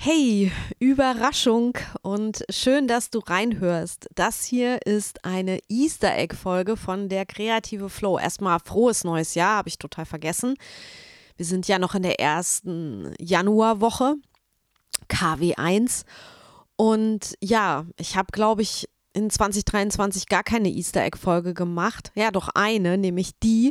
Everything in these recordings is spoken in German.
Hey, Überraschung und schön, dass du reinhörst. Das hier ist eine Easter Egg-Folge von der Kreative Flow. Erstmal frohes neues Jahr, habe ich total vergessen. Wir sind ja noch in der ersten Januarwoche, KW1. Und ja, ich habe, glaube ich, in 2023 gar keine Easter Egg-Folge gemacht. Ja, doch eine, nämlich die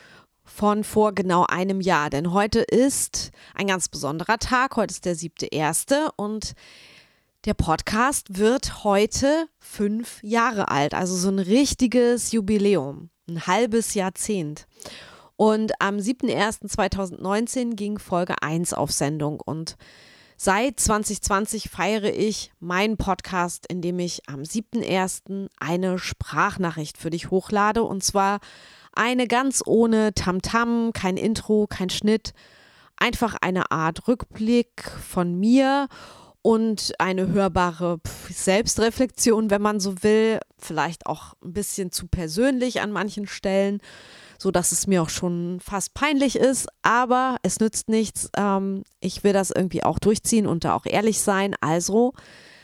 von vor genau einem Jahr. Denn heute ist ein ganz besonderer Tag. Heute ist der 7.1. und der Podcast wird heute 5 Jahre alt. Also so ein richtiges Jubiläum, ein halbes Jahrzehnt. Und am 7.1.2019 ging Folge 1 auf Sendung. Und seit 2020 feiere ich meinen Podcast, indem ich am 7.1. eine Sprachnachricht für dich hochlade. Und zwar eine ganz ohne Tamtam, kein Intro, kein Schnitt, einfach eine Art Rückblick von mir und eine hörbare Selbstreflexion, wenn man so will, vielleicht auch ein bisschen zu persönlich an manchen Stellen, so dass es mir auch schon fast peinlich ist, aber es nützt nichts. Ich will das irgendwie auch durchziehen und da auch ehrlich sein, also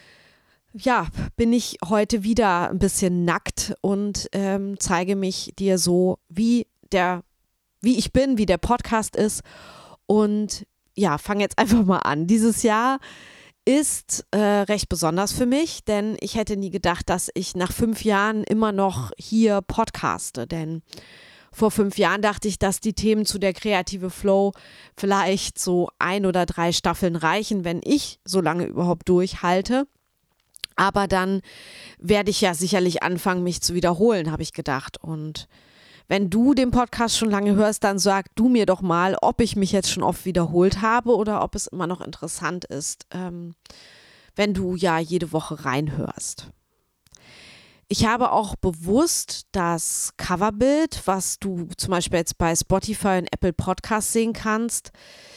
ja, bin ich heute wieder ein bisschen nackt und zeige mich dir so, wie ich bin, wie der Podcast ist. Und ja, fange jetzt einfach mal an. Dieses Jahr ist recht besonders für mich, denn ich hätte nie gedacht, dass ich nach 5 Jahren immer noch hier podcaste. Denn vor 5 Jahren dachte ich, dass die Themen zu der Kreative Flow vielleicht so 1 oder 3 Staffeln reichen, wenn ich so lange überhaupt durchhalte. Aber dann werde ich ja sicherlich anfangen, mich zu wiederholen, habe ich gedacht. Und wenn du den Podcast schon lange hörst, dann sag du mir doch mal, ob ich mich jetzt schon oft wiederholt habe oder ob es immer noch interessant ist, wenn du ja jede Woche reinhörst. Ich habe auch bewusst das Coverbild, was du zum Beispiel jetzt bei Spotify und Apple Podcasts sehen kannst,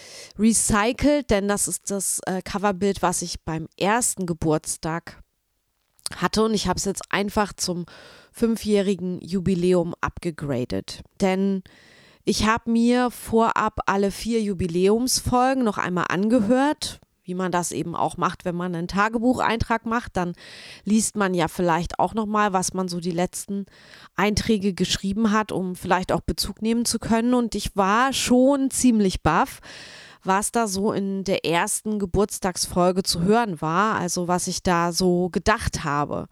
recycelt, denn das ist das Coverbild, was ich beim ersten Geburtstag hatte und ich habe es jetzt einfach zum 5-jährigen Jubiläum abgegradet. Denn ich habe mir vorab alle 4 Jubiläumsfolgen noch einmal angehört, wie man das eben auch macht, wenn man einen Tagebucheintrag macht. Dann liest man ja vielleicht auch nochmal, was man so die letzten Einträge geschrieben hat, um vielleicht auch Bezug nehmen zu können. Und ich war schon ziemlich baff, was da so in der ersten Geburtstagsfolge zu hören war, also was ich da so gedacht habe.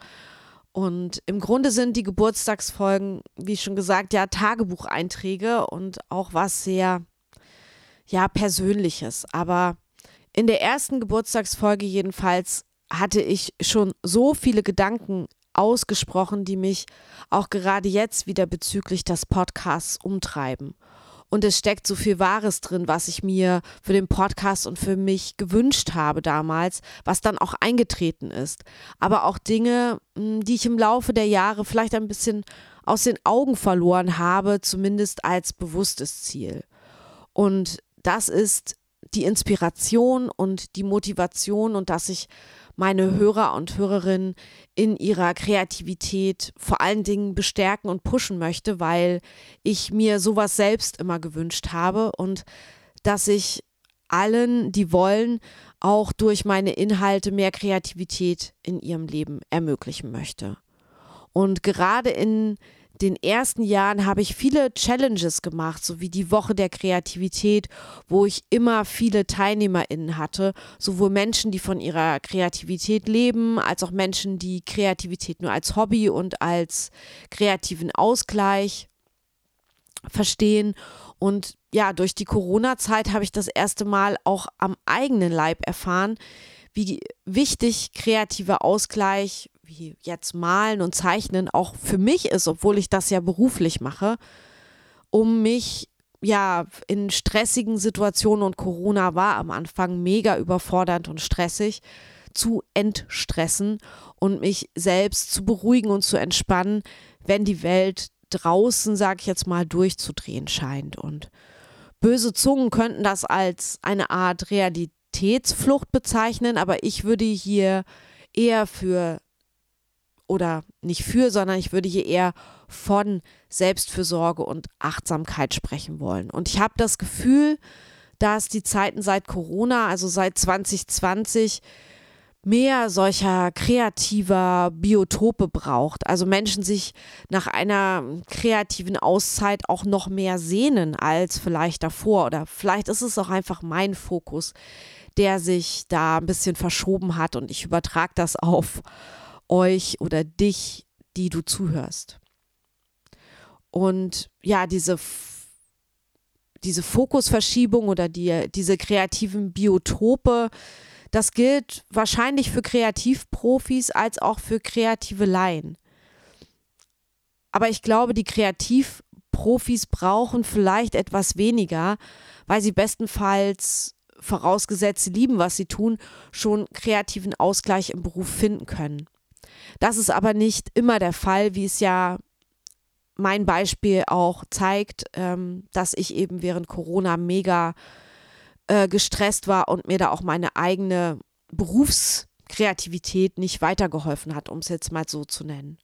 Und im Grunde sind die Geburtstagsfolgen, wie schon gesagt, ja Tagebucheinträge und auch was sehr, ja, Persönliches. Aber in der ersten Geburtstagsfolge jedenfalls hatte ich schon so viele Gedanken ausgesprochen, die mich auch gerade jetzt wieder bezüglich des Podcasts umtreiben. Und es steckt so viel Wahres drin, was ich mir für den Podcast und für mich gewünscht habe damals, was dann auch eingetreten ist. Aber auch Dinge, die ich im Laufe der Jahre vielleicht ein bisschen aus den Augen verloren habe, zumindest als bewusstes Ziel. Und das ist die Inspiration und die Motivation und dass ich meine Hörer und Hörerinnen in ihrer Kreativität vor allen Dingen bestärken und pushen möchte, weil ich mir sowas selbst immer gewünscht habe und dass ich allen, die wollen, auch durch meine Inhalte mehr Kreativität in ihrem Leben ermöglichen möchte. Und gerade in den ersten Jahren habe ich viele Challenges gemacht, so wie die Woche der Kreativität, wo ich immer viele TeilnehmerInnen hatte, sowohl Menschen, die von ihrer Kreativität leben, als auch Menschen, die Kreativität nur als Hobby und als kreativen Ausgleich verstehen. Und ja, durch die Corona-Zeit habe ich das erste Mal auch am eigenen Leib erfahren, wie wichtig kreativer Ausgleich, wie jetzt Malen und Zeichnen auch für mich ist, obwohl ich das ja beruflich mache, um mich ja in stressigen Situationen, und Corona war am Anfang mega überfordernd und stressig, zu entstressen und mich selbst zu beruhigen und zu entspannen, wenn die Welt draußen, sag ich jetzt mal, durchzudrehen scheint. Und böse Zungen könnten das als eine Art Realitätsflucht bezeichnen, aber ich würde hier eher sondern ich würde hier eher von Selbstfürsorge und Achtsamkeit sprechen wollen. Und ich habe das Gefühl, dass die Zeiten seit Corona, also seit 2020, mehr solcher kreativer Biotope braucht. Also Menschen sich nach einer kreativen Auszeit auch noch mehr sehnen als vielleicht davor. Oder vielleicht ist es auch einfach mein Fokus, der sich da ein bisschen verschoben hat, und ich übertrage das auf euch oder dich, die du zuhörst. Und ja, diese Fokusverschiebung oder diese kreativen Biotope, das gilt wahrscheinlich für Kreativprofis als auch für kreative Laien. Aber ich glaube, die Kreativprofis brauchen vielleicht etwas weniger, weil sie bestenfalls, vorausgesetzt sie lieben, was sie tun, schon kreativen Ausgleich im Beruf finden können. Das ist aber nicht immer der Fall, wie es ja mein Beispiel auch zeigt, dass ich eben während Corona mega gestresst war und mir da auch meine eigene Berufskreativität nicht weitergeholfen hat, um es jetzt mal so zu nennen.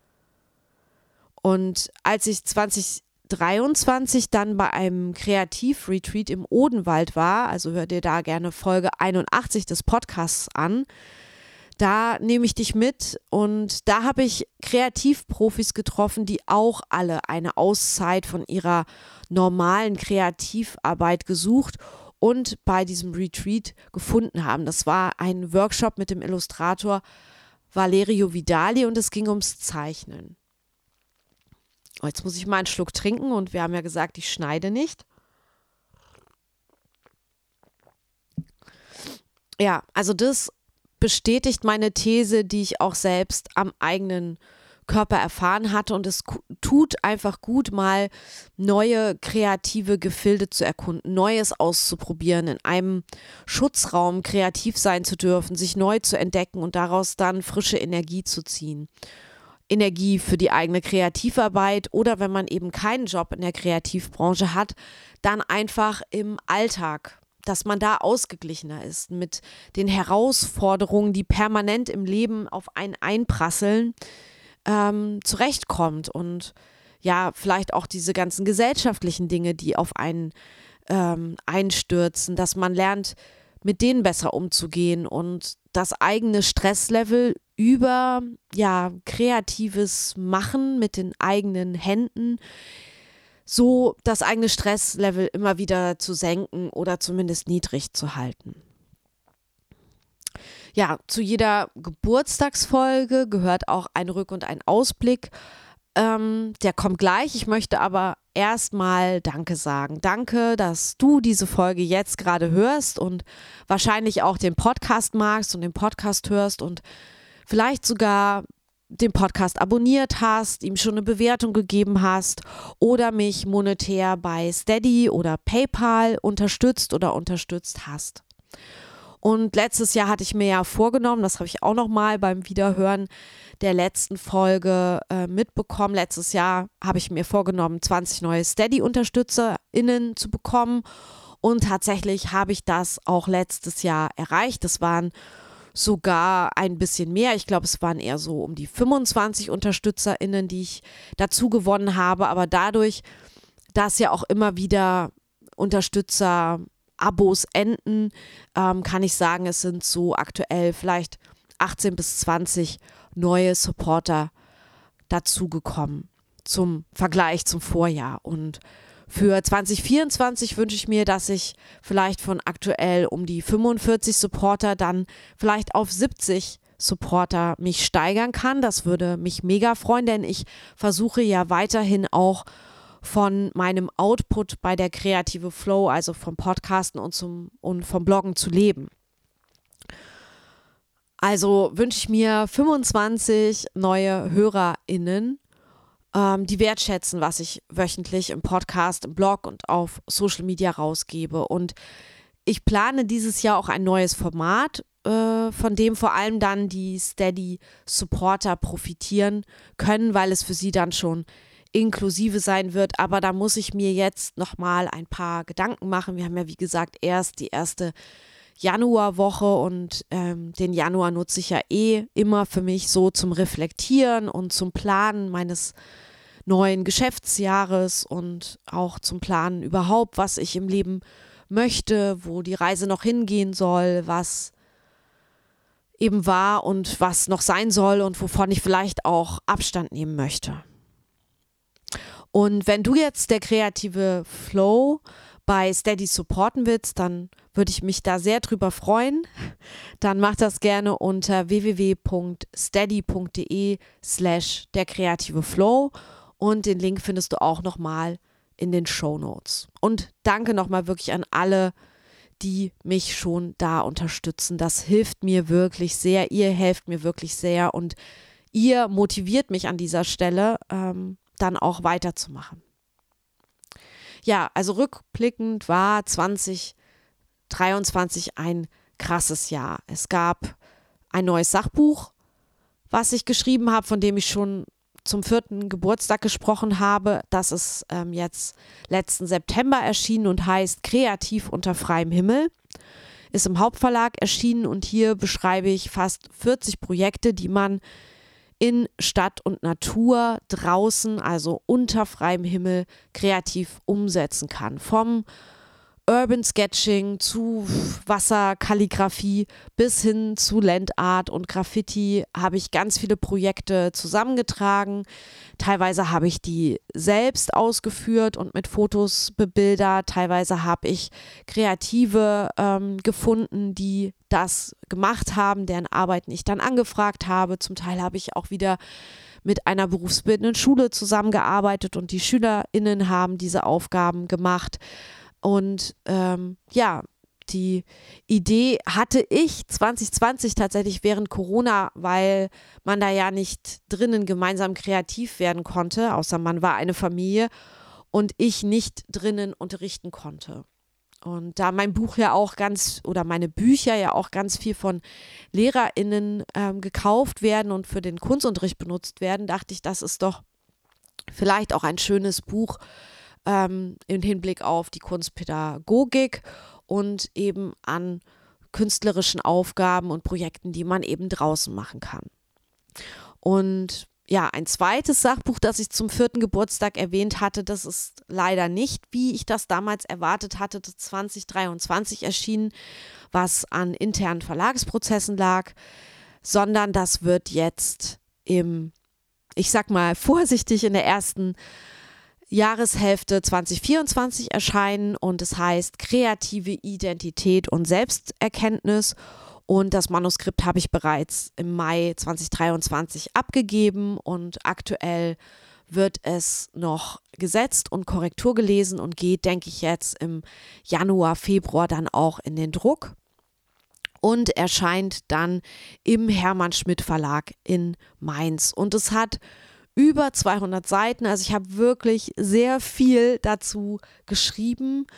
Und als ich 2023 dann bei einem Kreativretreat im Odenwald war, also hör dir da gerne Folge 81 des Podcasts an, da nehme ich dich mit, und da habe ich Kreativprofis getroffen, die auch alle eine Auszeit von ihrer normalen Kreativarbeit gesucht und bei diesem Retreat gefunden haben. Das war ein Workshop mit dem Illustrator Valerio Vidali, und es ging ums Zeichnen. Jetzt muss ich mal einen Schluck trinken, und wir haben ja gesagt, ich schneide nicht. Ja, also das bestätigt meine These, die ich auch selbst am eigenen Körper erfahren hatte, und es tut einfach gut, mal neue kreative Gefilde zu erkunden, Neues auszuprobieren, in einem Schutzraum kreativ sein zu dürfen, sich neu zu entdecken und daraus dann frische Energie zu ziehen. Energie für die eigene Kreativarbeit, oder wenn man eben keinen Job in der Kreativbranche hat, dann einfach im Alltag, dass man da ausgeglichener ist mit den Herausforderungen, die permanent im Leben auf einen einprasseln, zurechtkommt, und ja, vielleicht auch diese ganzen gesellschaftlichen Dinge, die auf einen einstürzen, dass man lernt, mit denen besser umzugehen und das eigene Stresslevel über kreatives Machen mit den eigenen Händen, so das eigene Stresslevel immer wieder zu senken oder zumindest niedrig zu halten. Ja, zu jeder Geburtstagsfolge gehört auch ein Rück- und ein Ausblick. Der kommt gleich. Ich möchte aber erstmal Danke sagen. Danke, dass du diese Folge jetzt gerade hörst und wahrscheinlich auch den Podcast magst und den Podcast hörst und vielleicht sogar den Podcast abonniert hast, ihm schon eine Bewertung gegeben hast oder mich monetär bei Steady oder PayPal unterstützt hast. Und letztes Jahr hatte ich mir ja vorgenommen, das habe ich auch nochmal beim Wiederhören der letzten Folge mitbekommen. Letztes Jahr habe ich mir vorgenommen, 20 neue Steady-UnterstützerInnen zu bekommen. Und tatsächlich habe ich das auch letztes Jahr erreicht. Das waren sogar ein bisschen mehr. Ich glaube, es waren eher so um die 25 UnterstützerInnen, die ich dazu gewonnen habe. Aber dadurch, dass ja auch immer wieder Unterstützer-Abos enden, kann ich sagen, es sind so aktuell vielleicht 18 bis 20 neue Supporter dazugekommen zum Vergleich zum Vorjahr. Und für 2024 wünsche ich mir, dass ich vielleicht von aktuell um die 45 Supporter dann vielleicht auf 70 Supporter mich steigern kann. Das würde mich mega freuen, denn ich versuche ja weiterhin auch von meinem Output bei der Kreative Flow, also vom Podcasten und vom Bloggen zu leben. Also wünsche ich mir 25 neue HörerInnen, die wertschätzen, was ich wöchentlich im Podcast, im Blog und auf Social Media rausgebe. Und ich plane dieses Jahr auch ein neues Format, von dem vor allem dann die Steady-Supporter profitieren können, weil es für sie dann schon inklusive sein wird. Aber da muss ich mir jetzt nochmal ein paar Gedanken machen. Wir haben ja, wie gesagt, erst die erste Januarwoche und den Januar nutze ich ja immer für mich so zum Reflektieren und zum Planen meines neuen Geschäftsjahres und auch zum Planen überhaupt, was ich im Leben möchte, wo die Reise noch hingehen soll, was eben war und was noch sein soll und wovon ich vielleicht auch Abstand nehmen möchte. Und wenn du jetzt der kreative Flow bei Steady supporten willst, dann würde ich mich da sehr drüber freuen. Dann mach das gerne unter www.steady.de/derkreativeflow und den Link findest du auch nochmal in den Shownotes. Und danke nochmal wirklich an alle, die mich schon da unterstützen. Das hilft mir wirklich sehr. Ihr helft mir wirklich sehr und ihr motiviert mich an dieser Stelle, dann auch weiterzumachen. Ja, also rückblickend war 2023 ein krasses Jahr. Es gab ein neues Sachbuch, was ich geschrieben habe, von dem ich schon zum 4. Geburtstag gesprochen habe. Das ist jetzt letzten September erschienen und heißt Kreativ unter freiem Himmel. Ist im Hauptverlag erschienen und hier beschreibe ich fast 40 Projekte, die man in Stadt und Natur draußen, also unter freiem Himmel, kreativ umsetzen kann. Vom Urban Sketching zu Wasserkalligraphie bis hin zu Landart und Graffiti habe ich ganz viele Projekte zusammengetragen. Teilweise habe ich die selbst ausgeführt und mit Fotos bebildert. Teilweise habe ich Kreative gefunden, die das gemacht haben, deren Arbeiten ich dann angefragt habe. Zum Teil habe ich auch wieder mit einer berufsbildenden Schule zusammengearbeitet und die SchülerInnen haben diese Aufgaben gemacht. Und die Idee hatte ich 2020 tatsächlich während Corona, weil man da ja nicht drinnen gemeinsam kreativ werden konnte, außer man war eine Familie und ich nicht drinnen unterrichten konnte. Und da mein Buch ja auch meine Bücher ja auch ganz viel von LehrerInnen gekauft werden und für den Kunstunterricht benutzt werden, dachte ich, das ist doch vielleicht auch ein schönes Buch, im Hinblick auf die Kunstpädagogik und eben an künstlerischen Aufgaben und Projekten, die man eben draußen machen kann. Und ja, ein zweites Sachbuch, das ich zum 4. Geburtstag erwähnt hatte, das ist leider nicht, wie ich das damals erwartet hatte, 2023 erschienen, was an internen Verlagsprozessen lag, sondern das wird jetzt ich sag mal vorsichtig, in der ersten Jahreshälfte 2024 erscheinen und es heißt Kreative Identität und Selbsterkenntnis und das Manuskript habe ich bereits im Mai 2023 abgegeben und aktuell wird es noch gesetzt und Korrektur gelesen und geht, denke ich, jetzt im Januar, Februar dann auch in den Druck und erscheint dann im Hermann Schmidt Verlag in Mainz und es hat über 200 Seiten, also ich habe wirklich sehr viel dazu geschrieben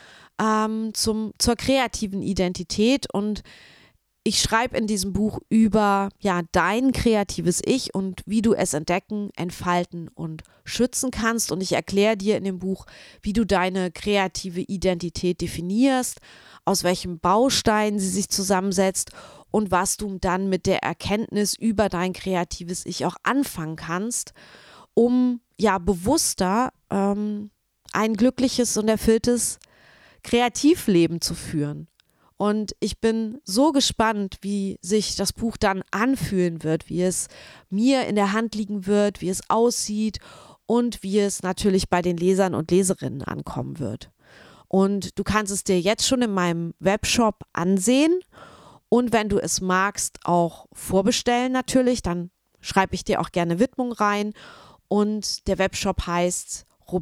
zur kreativen Identität und ich schreibe in diesem Buch über dein kreatives Ich und wie du es entdecken, entfalten und schützen kannst und ich erkläre dir in dem Buch, wie du deine kreative Identität definierst, aus welchen Bausteinen sie sich zusammensetzt und was du dann mit der Erkenntnis über dein kreatives Ich auch anfangen kannst, um bewusster ein glückliches und erfülltes Kreativleben zu führen. Und ich bin so gespannt, wie sich das Buch dann anfühlen wird, wie es mir in der Hand liegen wird, wie es aussieht und wie es natürlich bei den Lesern und Leserinnen ankommen wird. Und du kannst es dir jetzt schon in meinem Webshop ansehen und wenn du es magst, auch vorbestellen natürlich, dann schreibe ich dir auch gerne Widmung rein. Und der Webshop heißt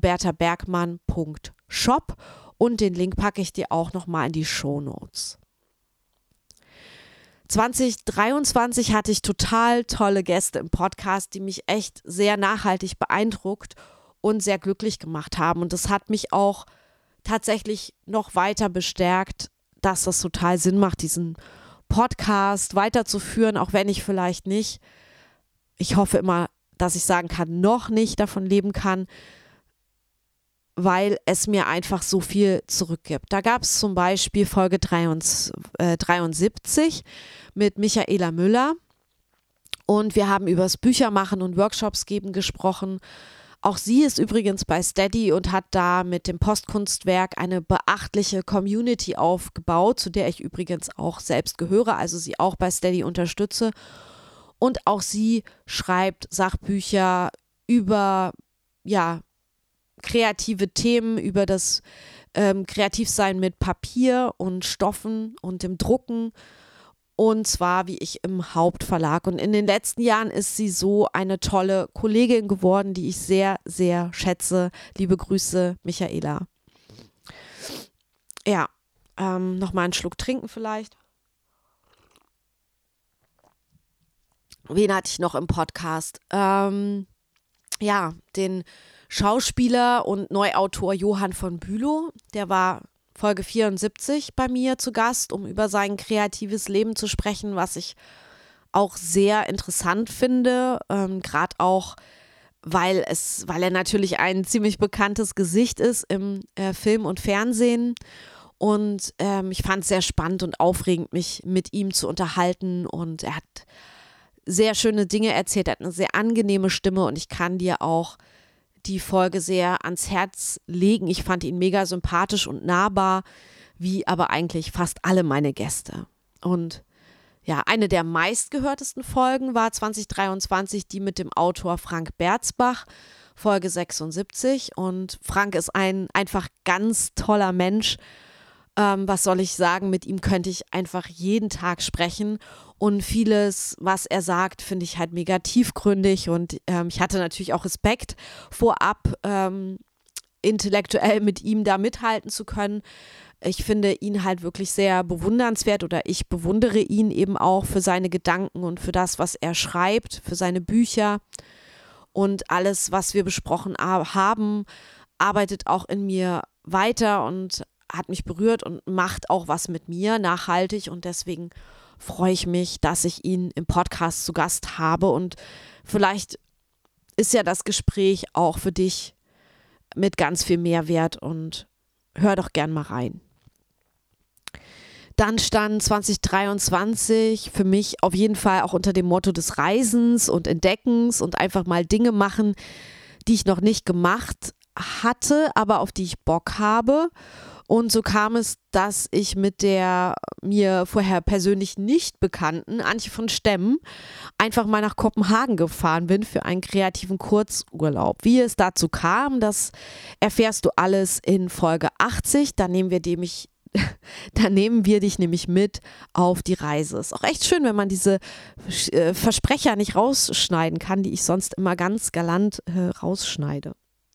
robertabergmann.shop und den Link packe ich dir auch nochmal in die Shownotes. 2023 hatte ich total tolle Gäste im Podcast, die mich echt sehr nachhaltig beeindruckt und sehr glücklich gemacht haben. Und das hat mich auch tatsächlich noch weiter bestärkt, dass das total Sinn macht, diesen Podcast weiterzuführen, auch wenn ich vielleicht nicht, ich hoffe immer, dass ich sagen kann, noch nicht davon leben kann, weil es mir einfach so viel zurückgibt. Da gab es zum Beispiel Folge 73 mit Michaela Müller und wir haben über das Büchermachen und Workshops geben gesprochen, Auch sie ist übrigens bei Steady und hat da mit dem Postkunstwerk eine beachtliche Community aufgebaut, zu der ich übrigens auch selbst gehöre, also sie auch bei Steady unterstütze. Und auch sie schreibt Sachbücher über kreative Themen, über das Kreativsein mit Papier und Stoffen und dem Drucken. Und zwar, wie ich, im Hauptverlag. Und in den letzten Jahren ist sie so eine tolle Kollegin geworden, die ich sehr, sehr schätze. Liebe Grüße, Michaela. Ja, nochmal einen Schluck trinken vielleicht. Wen hatte ich noch im Podcast? Den Schauspieler und Neuautor Johann von Bülow. Der war Folge 74 bei mir zu Gast, um über sein kreatives Leben zu sprechen, was ich auch sehr interessant finde, gerade auch, weil er natürlich ein ziemlich bekanntes Gesicht ist im Film und Fernsehen. Und ich fand es sehr spannend und aufregend, mich mit ihm zu unterhalten. Und er hat sehr schöne Dinge erzählt, er hat eine sehr angenehme Stimme und ich kann dir auch die Folge sehr ans Herz legen. Ich fand ihn mega sympathisch und nahbar, wie aber eigentlich fast alle meine Gäste. Und ja, eine der meistgehörtesten Folgen war 2023 die mit dem Autor Frank Berzbach, Folge 76. Und Frank ist ein einfach ganz toller Mensch. Was soll ich sagen, mit ihm könnte ich einfach jeden Tag sprechen und vieles, was er sagt, finde ich halt mega tiefgründig und ich hatte natürlich auch Respekt vorab, intellektuell mit ihm da mithalten zu können. Ich finde ihn halt wirklich sehr bewundernswert oder ich bewundere ihn eben auch für seine Gedanken und für das, was er schreibt, für seine Bücher und alles, was wir besprochen haben, arbeitet auch in mir weiter und hat mich berührt und macht auch was mit mir nachhaltig und deswegen freue ich mich, dass ich ihn im Podcast zu Gast habe und vielleicht ist ja das Gespräch auch für dich mit ganz viel Mehrwert und hör doch gern mal rein. Dann stand 2023 für mich auf jeden Fall auch unter dem Motto des Reisens und Entdeckens und einfach mal Dinge machen, die ich noch nicht gemacht hatte, aber auf die ich Bock habe. Und so kam es, dass ich mit der mir vorher persönlich nicht bekannten Antje von Stemmen einfach mal nach Kopenhagen gefahren bin für einen kreativen Kurzurlaub. Wie es dazu kam, das erfährst du alles in Folge 80. Da nehmen wir dich nämlich mit auf die Reise. Ist auch echt schön, wenn man diese Versprecher nicht rausschneiden kann, die ich sonst immer ganz galant rausschneide.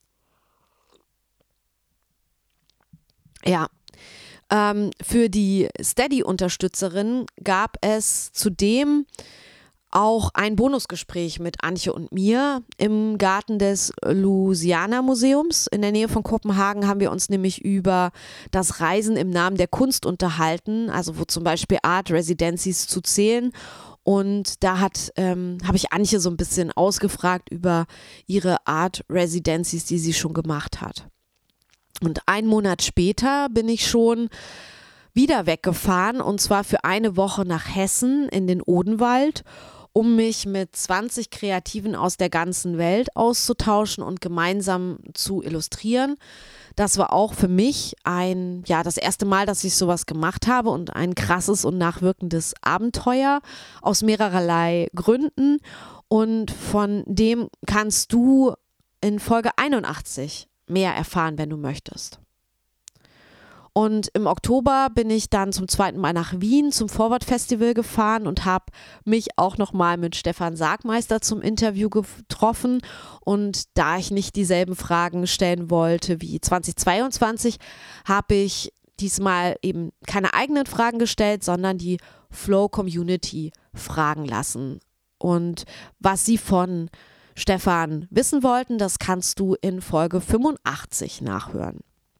Ja, für die Steady-Unterstützerin gab es zudem auch ein Bonusgespräch mit Antje und mir im Garten des Louisiana-Museums. In der Nähe von Kopenhagen haben wir uns nämlich über das Reisen im Namen der Kunst unterhalten, also wo zum Beispiel Art Residencies zu zählen. Und da habe ich Antje so ein bisschen ausgefragt über ihre Art Residencies, die sie schon gemacht hat. Und einen Monat später bin ich schon wieder weggefahren und zwar für eine Woche nach Hessen in den Odenwald, um mich mit 20 Kreativen aus der ganzen Welt auszutauschen und gemeinsam zu illustrieren. Das war auch für mich das erste Mal, dass ich sowas gemacht habe und ein krasses und nachwirkendes Abenteuer aus mehrerlei Gründen. Und von dem kannst du in Folge 81 mehr erfahren, wenn du möchtest. Und im Oktober bin ich dann zum zweiten Mal nach Wien zum Forward Festival gefahren und habe mich auch nochmal mit Stefan Sargmeister zum Interview getroffen. Und da ich nicht dieselben Fragen stellen wollte wie 2022, habe ich diesmal eben keine eigenen Fragen gestellt, sondern die Flow Community fragen lassen. Und was sie von Stefan wissen wollten, das kannst du in Folge 85 nachhören.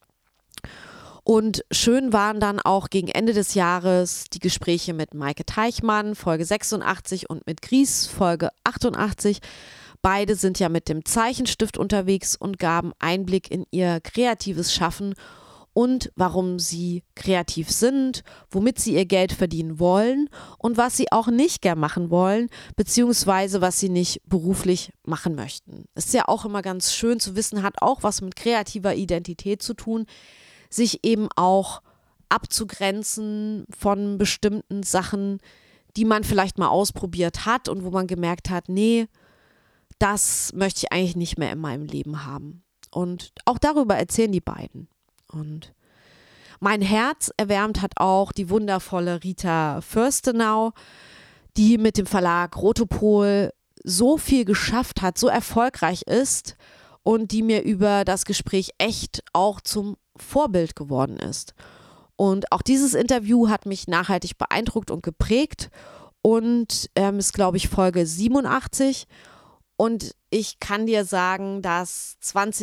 Und schön waren dann auch gegen Ende des Jahres die Gespräche mit Maike Teichmann, Folge 86 und mit Gries, Folge 88. Beide sind ja mit dem Zeichenstift unterwegs und gaben Einblick in ihr kreatives Schaffen und warum sie kreativ sind, womit sie ihr Geld verdienen wollen und was sie auch nicht gern machen wollen, beziehungsweise was sie nicht beruflich machen möchten. Ist ja auch immer ganz schön zu wissen, hat auch was mit kreativer Identität zu tun, sich eben auch abzugrenzen von bestimmten Sachen, die man vielleicht mal ausprobiert hat und wo man gemerkt hat, nee, das möchte ich eigentlich nicht mehr in meinem Leben haben. Und auch darüber erzählen die beiden. Und mein Herz erwärmt hat auch die wundervolle Rita Fürstenau, die mit dem Verlag Rotopol so viel geschafft hat, so erfolgreich ist und die mir über das Gespräch echt auch zum Vorbild geworden ist. Und auch dieses Interview hat mich nachhaltig beeindruckt und geprägt und ist, glaube ich, Folge 87. Und ich kann dir sagen, dass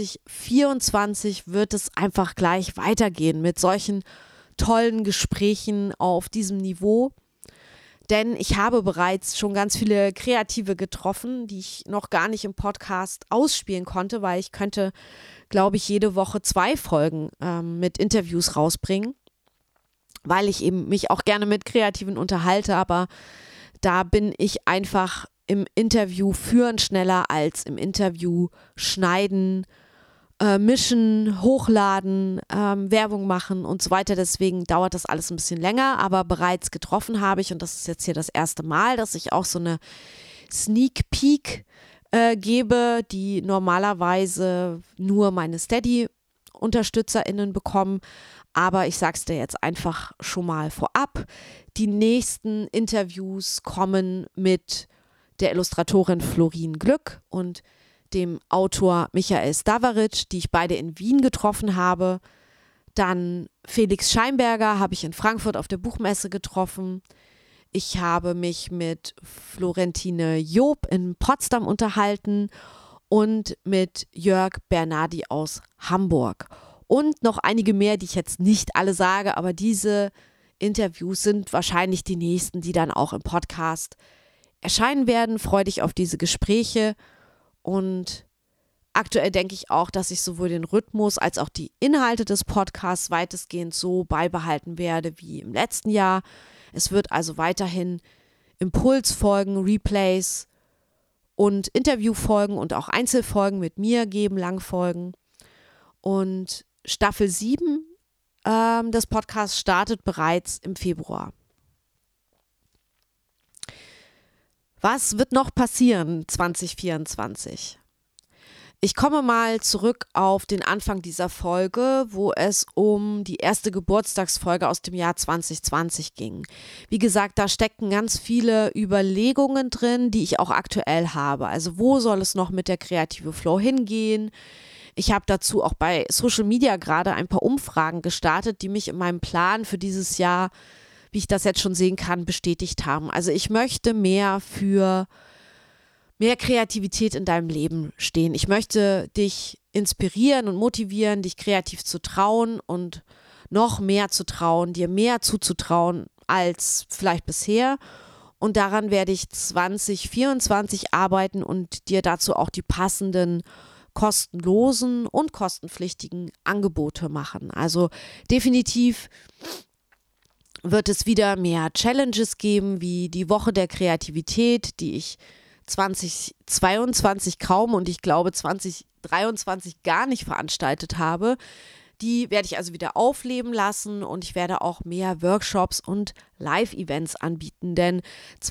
2024 wird es einfach gleich weitergehen mit solchen tollen Gesprächen auf diesem Niveau. Denn ich habe bereits schon ganz viele Kreative getroffen, die ich noch gar nicht im Podcast ausspielen konnte, weil ich könnte, glaube ich, jede Woche 2 Folgen mit Interviews rausbringen, weil ich eben mich auch gerne mit Kreativen unterhalte, aber da bin ich einfach im Interview führen schneller als im Interview schneiden, mischen, hochladen, Werbung machen und so weiter. Deswegen dauert das alles ein bisschen länger, aber bereits getroffen habe ich, und das ist jetzt hier das erste Mal, dass ich auch so eine Sneak Peek gebe, die normalerweise nur meine Steady-UnterstützerInnen bekommen. Aber ich sag's dir jetzt einfach schon mal vorab. Die nächsten Interviews kommen mit der Illustratorin Florin Glück und dem Autor Michael Stavaric, die ich beide in Wien getroffen habe. Dann Felix Scheinberger habe ich in Frankfurt auf der Buchmesse getroffen. Ich habe mich mit Florentine Job in Potsdam unterhalten und mit Jörg Bernardi aus Hamburg. Und noch einige mehr, die ich jetzt nicht alle sage, aber diese Interviews sind wahrscheinlich die nächsten, die dann auch im Podcast erscheinen werden. Freue dich auf diese Gespräche und aktuell denke ich auch, dass ich sowohl den Rhythmus als auch die Inhalte des Podcasts weitestgehend so beibehalten werde wie im letzten Jahr. Es wird also weiterhin Impulsfolgen, Replays und Interviewfolgen und auch Einzelfolgen mit mir geben, Langfolgen. Und Staffel 7 des Podcasts startet bereits im Februar. Was wird noch passieren 2024? Ich komme mal zurück auf den Anfang dieser Folge, wo es um die erste Geburtstagsfolge aus dem Jahr 2020 ging. Wie gesagt, da stecken ganz viele Überlegungen drin, die ich auch aktuell habe. Also wo soll es noch mit der Kreative Flow hingehen? Ich habe dazu auch bei Social Media gerade ein paar Umfragen gestartet, die mich in meinem Plan für dieses Jahr, wie ich das jetzt schon sehen kann, bestätigt haben. Also ich möchte mehr für mehr Kreativität in deinem Leben stehen. Ich möchte dich inspirieren und motivieren, dich kreativ zu trauen und noch mehr zu trauen, dir mehr zuzutrauen als vielleicht bisher. Und daran werde ich 2024 arbeiten und dir dazu auch die passenden kostenlosen und kostenpflichtigen Angebote machen. Also definitiv wird es wieder mehr Challenges geben, wie die Woche der Kreativität, die ich 2022 kaum und ich glaube 2023 gar nicht veranstaltet habe. Die werde ich also wieder aufleben lassen und ich werde auch mehr Workshops und Live-Events anbieten, denn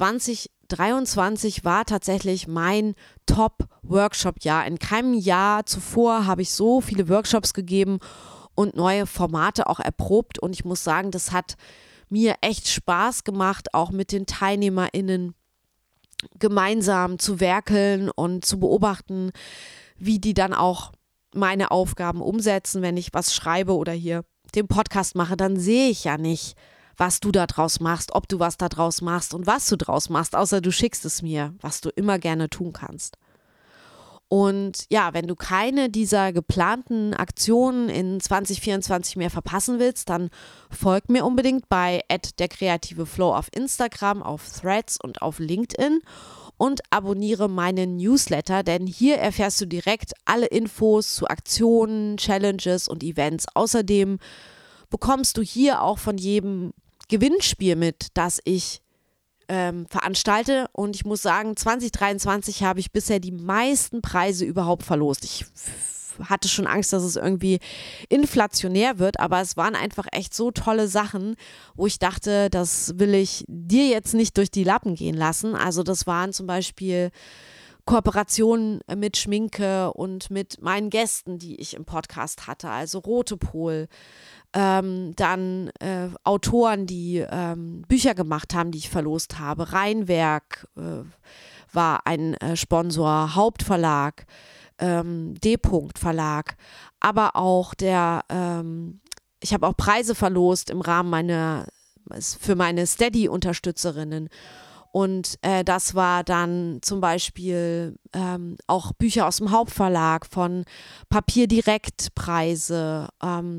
2023 war tatsächlich mein Top-Workshop-Jahr. In keinem Jahr zuvor habe ich so viele Workshops gegeben und neue Formate auch erprobt und ich muss sagen, das hat mir echt Spaß gemacht, auch mit den TeilnehmerInnen gemeinsam zu werkeln und zu beobachten, wie die dann auch meine Aufgaben umsetzen. Wenn ich was schreibe oder hier den Podcast mache, dann sehe ich ja nicht, was du da draus machst, ob du was da draus machst und was du draus machst, außer du schickst es mir, was du immer gerne tun kannst. Und ja, wenn du keine dieser geplanten Aktionen in 2024 mehr verpassen willst, dann folg mir unbedingt bei @derkreativeflow auf Instagram, auf Threads und auf LinkedIn. und abonniere meinen Newsletter, denn hier erfährst du direkt alle Infos zu Aktionen, Challenges und Events. Außerdem bekommst du hier auch von jedem Gewinnspiel mit, das ich veranstalte, und ich muss sagen, 2023 habe ich bisher die meisten Preise überhaupt verlost. Ich hatte schon Angst, dass es irgendwie inflationär wird, aber es waren einfach echt so tolle Sachen, wo ich dachte, das will ich dir jetzt nicht durch die Lappen gehen lassen. Also das waren zum Beispiel Kooperationen mit Schminke und mit meinen Gästen, die ich im Podcast hatte, also Rotepol, dann Autoren, die Bücher gemacht haben, die ich verlost habe. Rheinwerk war ein Sponsor, Hauptverlag, D-Punkt Verlag, aber auch ich habe auch Preise verlost im Rahmen für meine Steady-Unterstützerinnen. Und das war dann zum Beispiel auch Bücher aus dem Hauptverlag, von Papier Direkt Preise.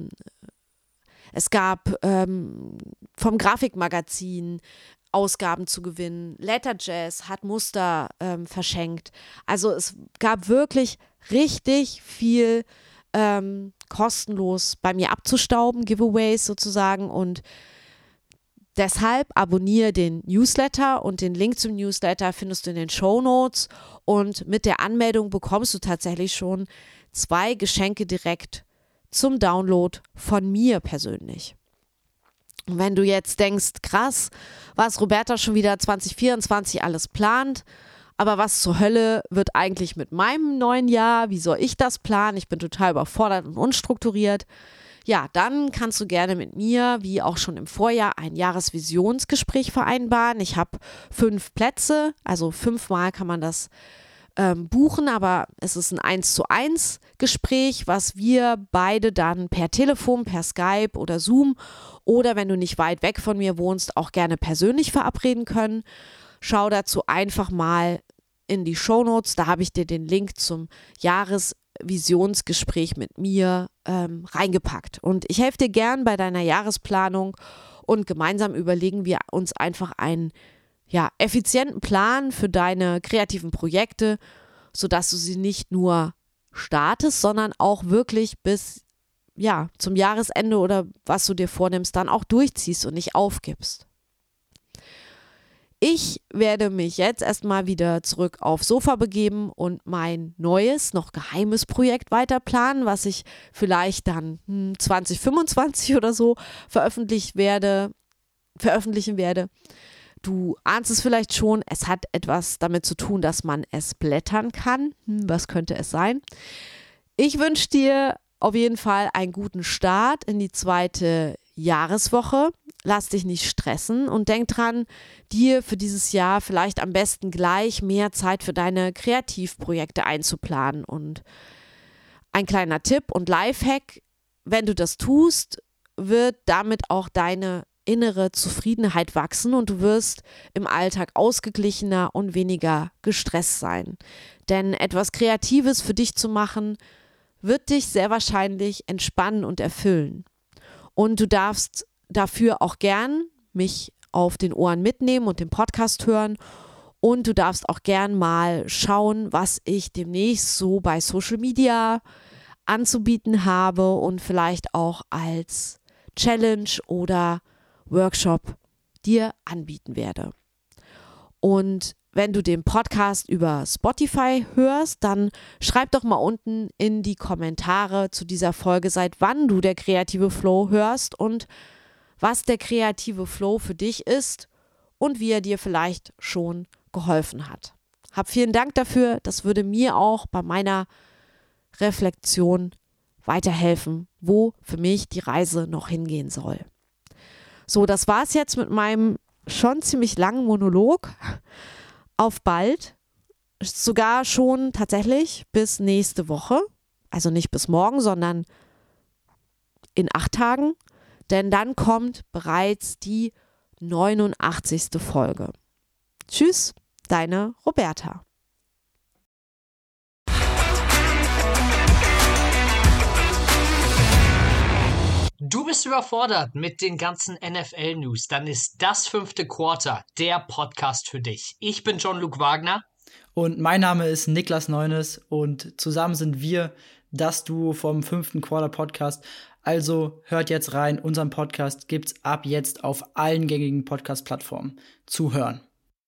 Es gab vom Grafikmagazin Ausgaben zu gewinnen. Letterjazz hat Muster verschenkt. Also es gab wirklich richtig viel kostenlos bei mir abzustauben, Giveaways sozusagen, und deshalb abonniere den Newsletter, und den Link zum Newsletter findest du in den Shownotes, und mit der Anmeldung bekommst du tatsächlich schon 2 Geschenke direkt zum Download von mir persönlich. Und wenn du jetzt denkst, krass, was Roberta schon wieder 2024 alles plant, aber was zur Hölle wird eigentlich mit meinem neuen Jahr? Wie soll ich das planen? Ich bin total überfordert und unstrukturiert. Ja, dann kannst du gerne mit mir, wie auch schon im Vorjahr, ein Jahresvisionsgespräch vereinbaren. Ich habe 5 Plätze, also 5-mal kann man das buchen, aber es ist ein 1:1 Gespräch, was wir beide dann per Telefon, per Skype oder Zoom oder, wenn du nicht weit weg von mir wohnst, auch gerne persönlich verabreden können. Schau dazu einfach mal in die Shownotes, da habe ich dir den Link zum Jahresvisionsgespräch mit mir reingepackt. Und ich helfe dir gern bei deiner Jahresplanung, und gemeinsam überlegen wir uns einfach einen effizienten Plan für deine kreativen Projekte, sodass du sie nicht nur startest, sondern auch wirklich bis zum Jahresende oder was du dir vornimmst, dann auch durchziehst und nicht aufgibst. Ich werde mich jetzt erstmal wieder zurück aufs Sofa begeben und mein neues, noch geheimes Projekt weiter planen, was ich vielleicht dann 2025 oder so veröffentlichen werde. Du ahnst es vielleicht schon, es hat etwas damit zu tun, dass man es blättern kann. Was könnte es sein? Ich wünsche dir auf jeden Fall einen guten Start in die 2. Jahreswoche. Lass dich nicht stressen und denk dran, dir für dieses Jahr vielleicht am besten gleich mehr Zeit für deine Kreativprojekte einzuplanen. Und ein kleiner Tipp und Lifehack: Wenn du das tust, wird damit auch deine innere Zufriedenheit wachsen und du wirst im Alltag ausgeglichener und weniger gestresst sein. Denn etwas Kreatives für dich zu machen, wird dich sehr wahrscheinlich entspannen und erfüllen. Und du darfst dafür auch gern mich auf den Ohren mitnehmen und den Podcast hören. Und du darfst auch gern mal schauen, was ich demnächst so bei Social Media anzubieten habe und vielleicht auch als Challenge oder Workshop dir anbieten werde. Und wenn du den Podcast über Spotify hörst, dann schreib doch mal unten in die Kommentare zu dieser Folge, seit wann du der kreative Flow hörst und was der kreative Flow für dich ist und wie er dir vielleicht schon geholfen hat. Hab vielen Dank dafür, das würde mir auch bei meiner Reflexion weiterhelfen, wo für mich die Reise noch hingehen soll. So, das war es jetzt mit meinem schon ziemlich langen Monolog. Auf bald, sogar schon tatsächlich bis nächste Woche, also nicht bis morgen, sondern in 8 Tagen, denn dann kommt bereits die 89. Folge. Tschüss, deine Roberta. Du bist Bist du überfordert mit den ganzen NFL-News? Dann ist das 5. Quarter der Podcast für dich. Ich bin John-Luke Wagner. Und mein Name ist Niklas Neunes und zusammen sind wir das Duo vom 5. Quarter Podcast. Also hört jetzt rein, unseren Podcast gibt's ab jetzt auf allen gängigen Podcast-Plattformen zu hören.